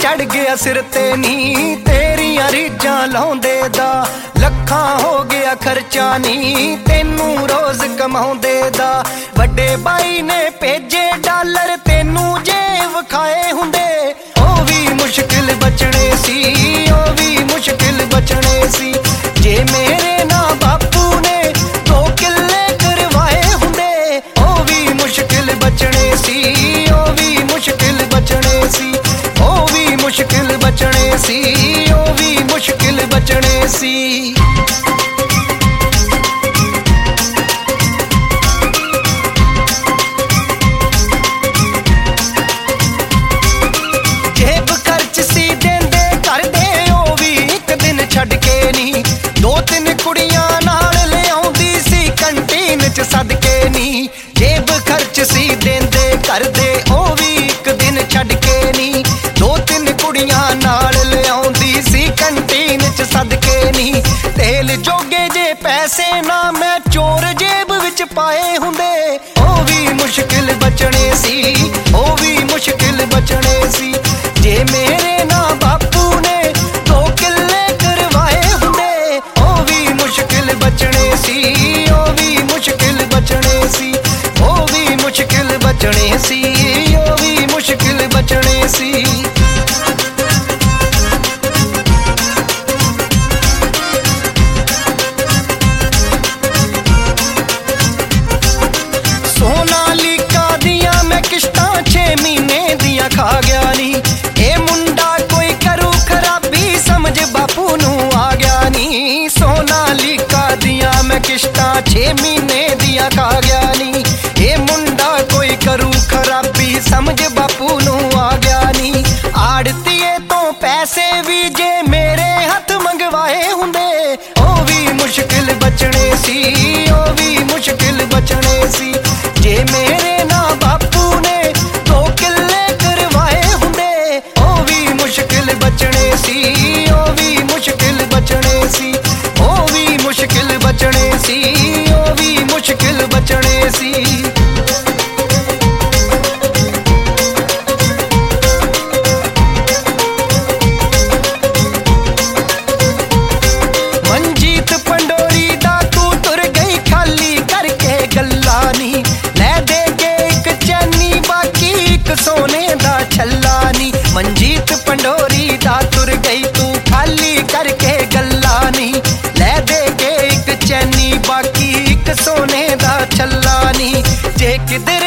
चढ़ गया सिर ते नी तेरियां रीझां लाउंदे दा लखां हो गया खर्चा नी तेनू रोज कमाउंदे दा वड्डे बाई ने भेजे डॉलर तेनू जे विखाए हुंदे ओ भी मुश्किल बचने सी ओ भी मुश्किल बचने सी जे मेरे ना बापू ने 2 किले करवाए हुंदे ओ भी मुश्किल बचने सी ओ भी मुश्किल बचने सी ओ भी मुश्किल बचने सी ओ भी मुश्किल बचने सी जेब खर्च सी देंदे कर दे ओ भी एक दिन छड़ के नी 2-3 कुड़ियां नाल ले आउंदी सी कंटीन च सदके नी जेब खर्च सी देंदे कर दे ओ भी एक दिन छड़ के नी 2-3 कुड़ियां नाल ले आउंदी सी कंटीन च सदके नी तेल जोगे जे पैसे ना मैं चोर जेब विच पाए हुंदे ओ भी मुश्किल बचने सी ओ भी मुश्किल बचने सी जे मेरे ना बापू ने 2 किले करवाए हुंदे ओ भी मुश्किल बचने सी ओ भी मुश्किल बचने सी ओ भी मुश्किल बचने सी ओ भी मुश्किल बचने सी सोनालिका दियां मैं किश्तां 6 महीने दियां खा गया नी ए मुंडा कोई करू खराबी समझ बापू नू आ गया नी सोनालिका दियां मैं किश्तां 6 महीने दियां खा गया नी ए मुंडा कोई करू खराबी समझ बापू नू आ गया नी आड़तीए तो पैसे भी जे मेरे हथ मंगवाए हुंदे ओ भी मुश्किल बचने सी ओ भी मुश्किल बचने सी जे मेरे ना बापू ने 2 किले करवाए हुंदे ओ भी मुश्किल बचने सी ओ भी मुश्किल बचने सी ओ भी मुश्किल बचने सी ओ भी मुश्किल बचने सी मनजीत पंडोरी दा तू तुर गई खाली करके गल्ला नी लै दे के एक चैनी बाकी एक सोने दा छल्ला नी मनजीत पंडोरी दा तुर गई तू खाली करके गल्ला नी लै दे के एक चैनी बाकी एक सोने दा छल्ला नी जे किधर